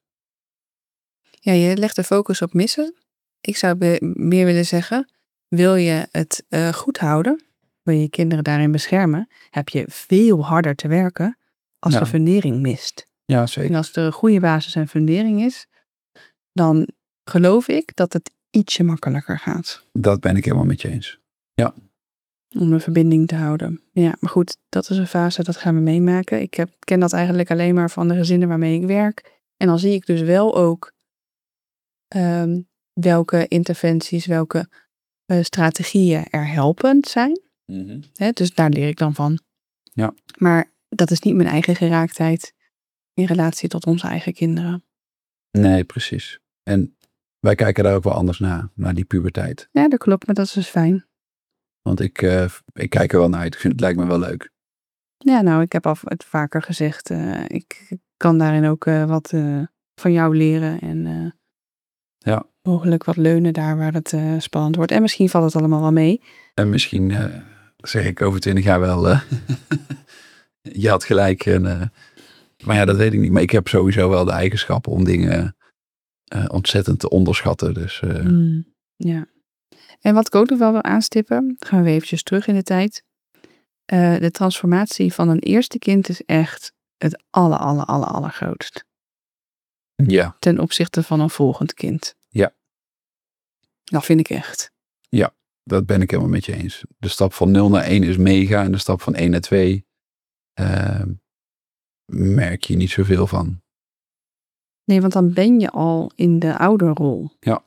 [SPEAKER 1] Ja, je legt de focus op missen. Ik zou be- meer willen zeggen, wil je het uh, goed houden, wil je je kinderen daarin beschermen, heb je veel harder te werken als
[SPEAKER 2] ja.
[SPEAKER 1] de fundering mist.
[SPEAKER 2] Ja, zeker.
[SPEAKER 1] En als er een goede basis en fundering is, dan geloof ik dat het ietsje makkelijker gaat.
[SPEAKER 2] Dat ben ik helemaal met je eens. Ja.
[SPEAKER 1] Om een verbinding te houden. Ja, maar goed, dat is een fase, dat gaan we meemaken. Ik heb, ken dat eigenlijk alleen maar van de gezinnen waarmee ik werk. En dan zie ik dus wel ook um, welke interventies, welke uh, strategieën er helpend zijn.
[SPEAKER 2] Mm-hmm.
[SPEAKER 1] Hè, dus daar leer ik dan van.
[SPEAKER 2] Ja.
[SPEAKER 1] Maar dat is niet mijn eigen geraaktheid in relatie tot onze eigen kinderen.
[SPEAKER 2] Nee, precies. En wij kijken daar ook wel anders naar, naar die puberteit.
[SPEAKER 1] Ja, dat klopt, maar dat is dus fijn.
[SPEAKER 2] Want ik, uh, ik kijk er wel naar uit. Ik vind het lijkt me wel leuk.
[SPEAKER 1] Ja, nou, ik heb al het vaker gezegd. Uh, ik kan daarin ook uh, wat uh, van jou leren. En uh,
[SPEAKER 2] ja.
[SPEAKER 1] mogelijk wat leunen daar waar het uh, spannend wordt. En misschien valt het allemaal wel mee.
[SPEAKER 2] En misschien uh, zeg ik over twintig jaar wel... Uh, je had gelijk. En, uh, maar ja, dat weet ik niet. Maar ik heb sowieso wel de eigenschappen om dingen uh, ontzettend te onderschatten. Dus, uh...
[SPEAKER 1] mm, ja. En wat ik ook nog wel wil aanstippen, gaan we eventjes terug in de tijd. Uh, de transformatie van een eerste kind is echt het aller, aller, aller, allergrootst.
[SPEAKER 2] Ja.
[SPEAKER 1] Ten opzichte van een volgend kind.
[SPEAKER 2] Ja.
[SPEAKER 1] Dat vind ik echt.
[SPEAKER 2] Ja, dat ben ik helemaal met je eens. De stap van nul naar één is mega en de stap van één naar twee uh, merk je niet zoveel van.
[SPEAKER 1] Nee, want dan ben je al in de ouderrol.
[SPEAKER 2] Ja.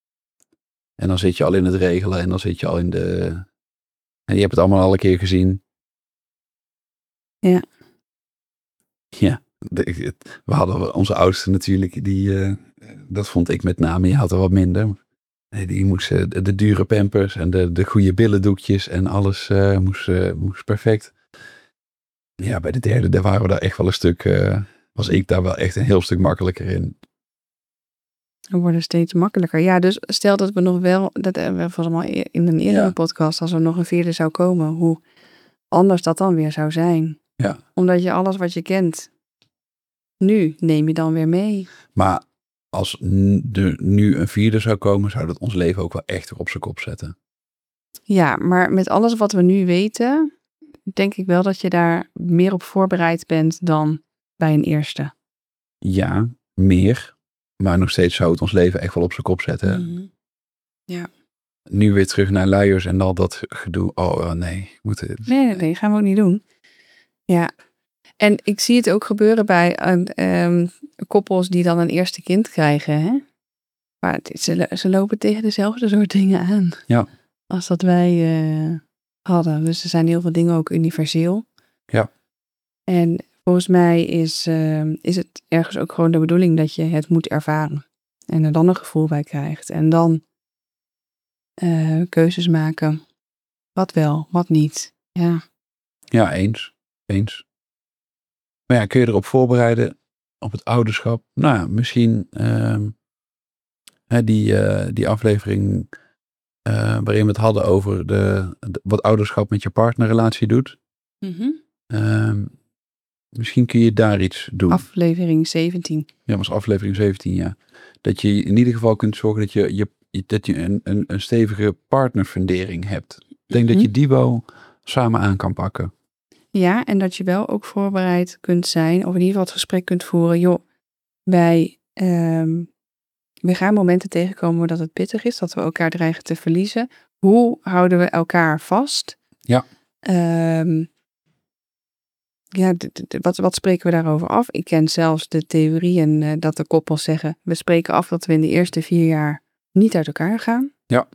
[SPEAKER 2] En dan zit je al in het regelen en dan zit je al in de... En je hebt het allemaal al een keer gezien.
[SPEAKER 1] Ja.
[SPEAKER 2] Ja. De, we hadden onze oudste natuurlijk, die, uh, dat vond ik met name, je had er wat minder. Die moest uh, de, de dure pampers en de, de goede billendoekjes en alles uh, moest, uh, moest perfect. Ja, bij de derde, daar waren we daar echt wel een stuk, uh, was ik daar wel echt een heel stuk makkelijker in.
[SPEAKER 1] We worden steeds makkelijker. Ja, dus stel dat we nog wel, dat hebben we volgens mij in een eerdere ja. podcast, als er nog een vierde zou komen, hoe anders dat dan weer zou zijn.
[SPEAKER 2] Ja.
[SPEAKER 1] Omdat je alles wat je kent, nu neem je dan weer mee.
[SPEAKER 2] Maar als er nu een vierde zou komen, zou dat ons leven ook wel echt op zijn kop zetten.
[SPEAKER 1] Ja, maar met alles wat we nu weten, denk ik wel dat je daar meer op voorbereid bent dan bij een eerste.
[SPEAKER 2] Ja, meer. Maar nog steeds zou het ons leven echt wel op zijn kop zetten.
[SPEAKER 1] Mm-hmm. Ja.
[SPEAKER 2] Nu weer terug naar luiers en al dat gedoe. Oh nee. Moet het...
[SPEAKER 1] Nee, nee, nee, gaan we ook niet doen. Ja. En ik zie het ook gebeuren bij uh, um, koppels die dan een eerste kind krijgen. Hè? Maar het, ze, ze lopen tegen dezelfde soort dingen aan.
[SPEAKER 2] Ja.
[SPEAKER 1] Als dat wij uh, hadden. Dus er zijn heel veel dingen ook universeel.
[SPEAKER 2] Ja.
[SPEAKER 1] En volgens mij is, uh, is het ergens ook gewoon de bedoeling dat je het moet ervaren. En er dan een gevoel bij krijgt. En dan uh, keuzes maken. Wat wel, wat niet. Ja.
[SPEAKER 2] Ja, eens. Eens. Maar ja, kun je erop voorbereiden op het ouderschap? Nou ja, misschien uh, hè, die, uh, die aflevering uh, waarin we het hadden over de, de, wat ouderschap met je partnerrelatie doet.
[SPEAKER 1] Mm-hmm.
[SPEAKER 2] Uh, misschien kun je daar iets doen.
[SPEAKER 1] Aflevering zeventien.
[SPEAKER 2] Ja, was aflevering zeventien, ja. Dat je in ieder geval kunt zorgen dat je, je, dat je een, een, een stevige partnerfundering hebt. Ik denk mm-hmm. dat je die wel samen aan kan pakken.
[SPEAKER 1] Ja, en dat je wel ook voorbereid kunt zijn, of in ieder geval het gesprek kunt voeren. Joh, wij, um, we gaan momenten tegenkomen dat het pittig is, dat we elkaar dreigen te verliezen. Hoe houden we elkaar vast?
[SPEAKER 2] Ja.
[SPEAKER 1] Um, ja, d- d- wat, wat spreken we daarover af? Ik ken zelfs de theorieën uh, dat de koppels zeggen, we spreken af dat we in de eerste vier jaar niet uit elkaar gaan.
[SPEAKER 2] Ja.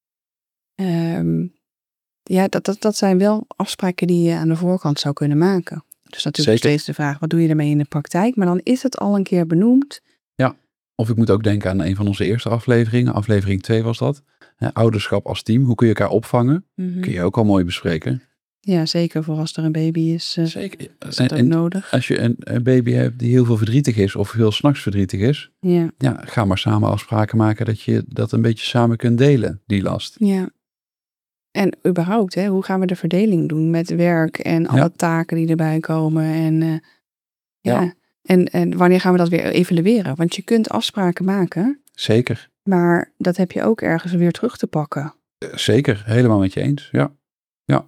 [SPEAKER 1] Um, Ja, dat, dat, dat zijn wel afspraken die je aan de voorkant zou kunnen maken. Dus natuurlijk
[SPEAKER 2] Zeker.
[SPEAKER 1] steeds de vraag, wat doe je ermee in de praktijk? Maar dan is het al een keer benoemd.
[SPEAKER 2] Ja, of ik moet ook denken aan een van onze eerste afleveringen. Aflevering twee was dat. Hè, ouderschap als team. Hoe kun je elkaar opvangen? Mm-hmm. Kun je ook al mooi bespreken.
[SPEAKER 1] Ja, zeker voor als er een baby is. Uh,
[SPEAKER 2] zeker.
[SPEAKER 1] Is dat
[SPEAKER 2] en,
[SPEAKER 1] ook
[SPEAKER 2] en
[SPEAKER 1] nodig.
[SPEAKER 2] Als je een, een baby hebt die heel veel verdrietig is of heel 's nachts verdrietig is.
[SPEAKER 1] Ja.
[SPEAKER 2] Ja, ga maar samen afspraken maken dat je dat een beetje samen kunt delen, die last.
[SPEAKER 1] Ja. En überhaupt, hè, hoe gaan we de verdeling doen met werk en alle ja. taken die erbij komen? En, uh, ja. Ja. En, en wanneer gaan we dat weer evalueren? Want je kunt afspraken maken.
[SPEAKER 2] Zeker.
[SPEAKER 1] Maar dat heb je ook ergens weer terug te pakken.
[SPEAKER 2] Zeker, helemaal met je eens. Ja. Ja.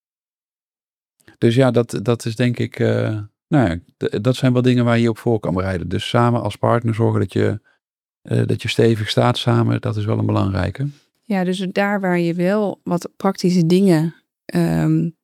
[SPEAKER 2] Dus ja, dat, dat is denk ik, uh, nou ja, d- dat zijn wel dingen waar je op voor kan bereiden. Dus samen als partner zorgen dat je, uh, dat je stevig staat samen, dat is wel een belangrijke.
[SPEAKER 1] Ja, dus daar waar je wel wat praktische dingen um,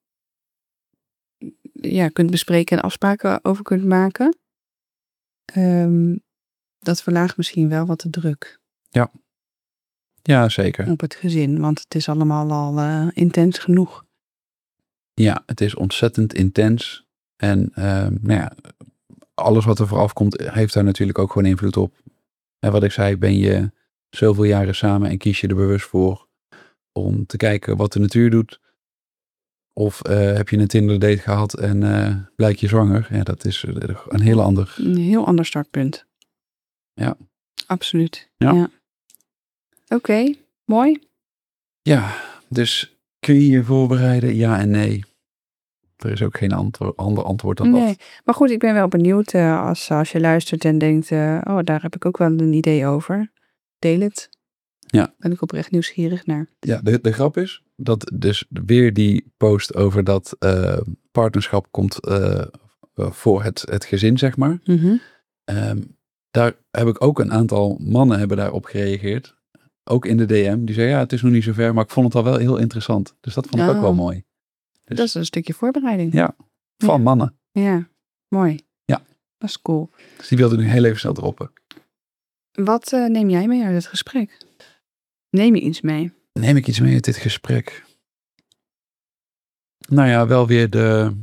[SPEAKER 1] ja, kunt bespreken en afspraken over kunt maken. Um, dat verlaagt misschien wel wat de druk.
[SPEAKER 2] Ja, ja zeker.
[SPEAKER 1] Op het gezin, want het is allemaal al uh, intens genoeg.
[SPEAKER 2] Ja, het is ontzettend intens. En um, nou ja, alles wat er vooraf komt, heeft daar natuurlijk ook gewoon invloed op. En wat ik zei, ben je zoveel jaren samen en kies je er bewust voor om te kijken wat de natuur doet. Of uh, heb je een Tinder date gehad en uh, blijk je zwanger. Ja, dat is een heel ander...
[SPEAKER 1] Een heel ander startpunt.
[SPEAKER 2] Ja.
[SPEAKER 1] Absoluut.
[SPEAKER 2] Ja.
[SPEAKER 1] ja. Oké, okay, mooi.
[SPEAKER 2] Ja, dus kun je je voorbereiden? Ja en nee. Er is ook geen antwoord, ander antwoord dan
[SPEAKER 1] nee.
[SPEAKER 2] dat.
[SPEAKER 1] Maar goed, ik ben wel benieuwd uh, als, als je luistert en denkt, uh, oh, daar heb ik ook wel een idee over. Deel het.
[SPEAKER 2] Ja.
[SPEAKER 1] Ben ik oprecht nieuwsgierig naar.
[SPEAKER 2] Ja, de, de grap is dat dus weer die post over dat uh, partnerschap komt uh, voor het, het gezin, zeg maar.
[SPEAKER 1] Mm-hmm.
[SPEAKER 2] Um, daar heb ik ook een aantal mannen hebben daarop gereageerd. Ook in de D M. Die zeiden, ja, het is nog niet zo ver, maar ik vond het al wel heel interessant. Dus dat vond ik oh. ook wel mooi. Dus,
[SPEAKER 1] dat is een stukje voorbereiding.
[SPEAKER 2] Ja, van
[SPEAKER 1] ja.
[SPEAKER 2] mannen.
[SPEAKER 1] Ja, mooi.
[SPEAKER 2] Ja.
[SPEAKER 1] Dat is cool.
[SPEAKER 2] Dus die wilde nu heel even snel droppen.
[SPEAKER 1] Wat uh, neem jij mee uit het gesprek? Neem je iets mee?
[SPEAKER 2] Neem ik iets mee uit dit gesprek? Nou ja, wel weer de...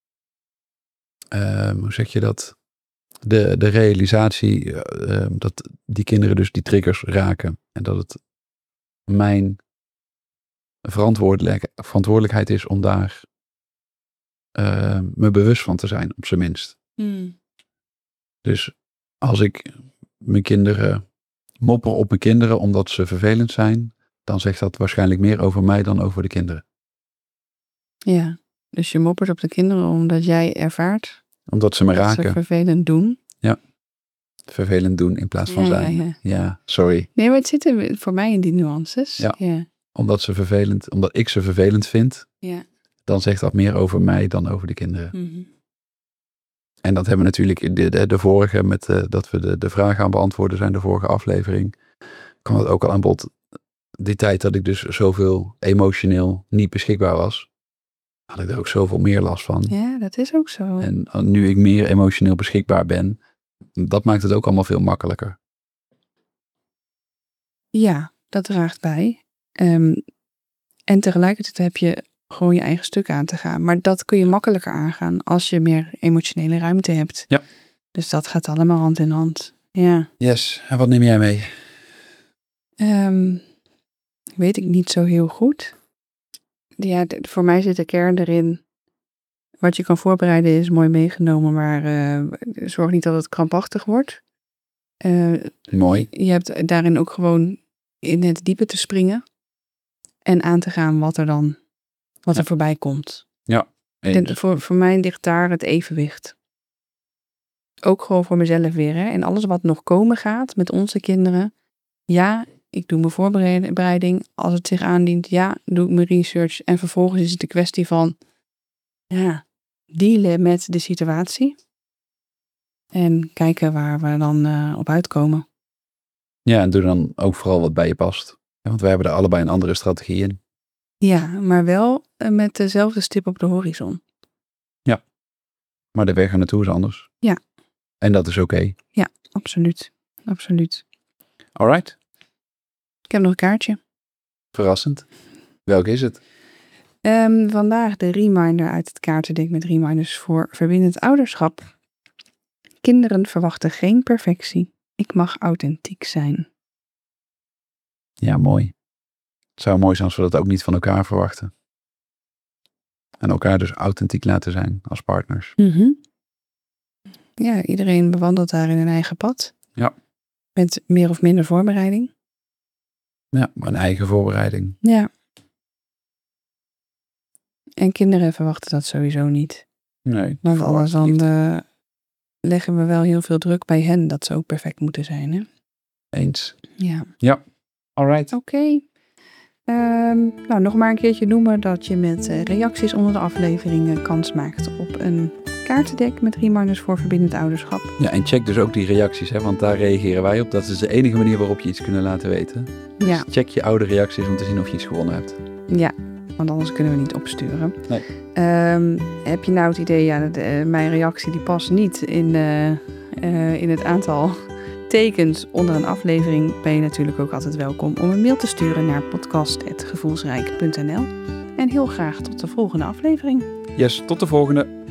[SPEAKER 2] Uh, hoe zeg je dat? De, de realisatie uh, dat die kinderen dus die triggers raken. En dat het mijn verantwoordelijk, verantwoordelijkheid is om daar uh, me bewust van te zijn, op zijn minst.
[SPEAKER 1] Hmm.
[SPEAKER 2] Dus als ik mijn kinderen mopper op mijn kinderen omdat ze vervelend zijn, dan zegt dat waarschijnlijk meer over mij dan over de kinderen.
[SPEAKER 1] Ja, dus je moppert op de kinderen omdat jij ervaart
[SPEAKER 2] omdat ze me
[SPEAKER 1] dat
[SPEAKER 2] raken.
[SPEAKER 1] Ze vervelend doen.
[SPEAKER 2] Ja, vervelend doen in plaats van
[SPEAKER 1] ja,
[SPEAKER 2] zijn.
[SPEAKER 1] Ja, ja.
[SPEAKER 2] ja, sorry.
[SPEAKER 1] Nee, maar het zit er voor mij in die nuances.
[SPEAKER 2] Ja,
[SPEAKER 1] ja.
[SPEAKER 2] Omdat ze vervelend, omdat ik ze vervelend vind,
[SPEAKER 1] ja.
[SPEAKER 2] dan zegt dat meer over mij dan over de kinderen.
[SPEAKER 1] Mm-hmm.
[SPEAKER 2] En dat hebben we natuurlijk de, de, de vorige, met uh, dat we de, de vragen aan beantwoorden zijn, de vorige aflevering, kwam het ook al aan bod. Die tijd dat ik dus zoveel emotioneel niet beschikbaar was, had ik er ook zoveel meer last van.
[SPEAKER 1] Ja, dat is ook zo.
[SPEAKER 2] En nu ik meer emotioneel beschikbaar ben, dat maakt het ook allemaal veel makkelijker.
[SPEAKER 1] Ja, dat draagt bij. Um, en tegelijkertijd heb je gewoon je eigen stuk aan te gaan. Maar dat kun je makkelijker aangaan als je meer emotionele ruimte hebt.
[SPEAKER 2] Ja.
[SPEAKER 1] Dus dat gaat allemaal hand in hand. Ja.
[SPEAKER 2] Yes, en wat neem jij mee?
[SPEAKER 1] Um, weet ik niet zo heel goed. Ja, d- voor mij zit de kern erin. Wat je kan voorbereiden is mooi meegenomen, maar uh, zorg niet dat het krampachtig wordt. Uh,
[SPEAKER 2] Mooi.
[SPEAKER 1] Je hebt daarin ook gewoon in het diepe te springen en aan te gaan wat er dan wat
[SPEAKER 2] Ja.
[SPEAKER 1] er voorbij komt.
[SPEAKER 2] Ja.
[SPEAKER 1] En voor, voor mij ligt daar het evenwicht. Ook gewoon voor mezelf weer. Hè? En alles wat nog komen gaat met onze kinderen. Ja, ik doe mijn voorbereiding. Als het zich aandient, ja, doe ik mijn research. En vervolgens is het de kwestie van ja, dealen met de situatie. En kijken waar we dan uh, op uitkomen.
[SPEAKER 2] Ja, en doe dan ook vooral wat bij je past. Want wij hebben er allebei een andere strategie in.
[SPEAKER 1] Ja, maar wel uh, met dezelfde stip op de horizon.
[SPEAKER 2] Ja, maar de weg er naartoe is anders.
[SPEAKER 1] Ja.
[SPEAKER 2] En dat is oké. Okay.
[SPEAKER 1] Ja, absoluut. Absoluut.
[SPEAKER 2] Alright.
[SPEAKER 1] Ik heb nog een kaartje.
[SPEAKER 2] Verrassend. Welk is het?
[SPEAKER 1] Um, vandaag de reminder uit het kaartendek met reminders voor verbindend ouderschap. Kinderen verwachten geen perfectie. Ik mag authentiek zijn.
[SPEAKER 2] Ja, mooi. Het zou mooi zijn als we dat ook niet van elkaar verwachten. En elkaar dus authentiek laten zijn als partners.
[SPEAKER 1] Mm-hmm. Ja, iedereen bewandelt daarin een eigen pad.
[SPEAKER 2] Ja.
[SPEAKER 1] Met meer of minder voorbereiding.
[SPEAKER 2] Ja, een eigen voorbereiding.
[SPEAKER 1] Ja. En kinderen verwachten dat sowieso niet.
[SPEAKER 2] Nee.
[SPEAKER 1] Want anders dan uh, leggen we wel heel veel druk bij hen dat ze ook perfect moeten zijn. Hè?
[SPEAKER 2] Eens.
[SPEAKER 1] Ja.
[SPEAKER 2] Ja. Alright.
[SPEAKER 1] Oké. Okay. Um, nou, nog maar een keertje noemen dat je met uh, reacties onder de afleveringen kans maakt op een kaartendek met reminders voor verbindend ouderschap.
[SPEAKER 2] Ja, en check dus ook die reacties, hè, want daar reageren wij op. Dat is de enige manier waarop je iets kunnen laten weten. Dus
[SPEAKER 1] ja.
[SPEAKER 2] check je oude reacties om te zien of je iets gewonnen hebt.
[SPEAKER 1] Ja, want anders kunnen we niet opsturen.
[SPEAKER 2] Nee.
[SPEAKER 1] Um, heb je nou het idee, ja, de, uh, mijn reactie die past niet in, uh, uh, in het aantal tekens onder een aflevering, ben je natuurlijk ook altijd welkom om een mail te sturen naar podcast apenstaartje gevoelsrijk punt n l. En heel graag tot de volgende aflevering.
[SPEAKER 2] Yes, tot de volgende.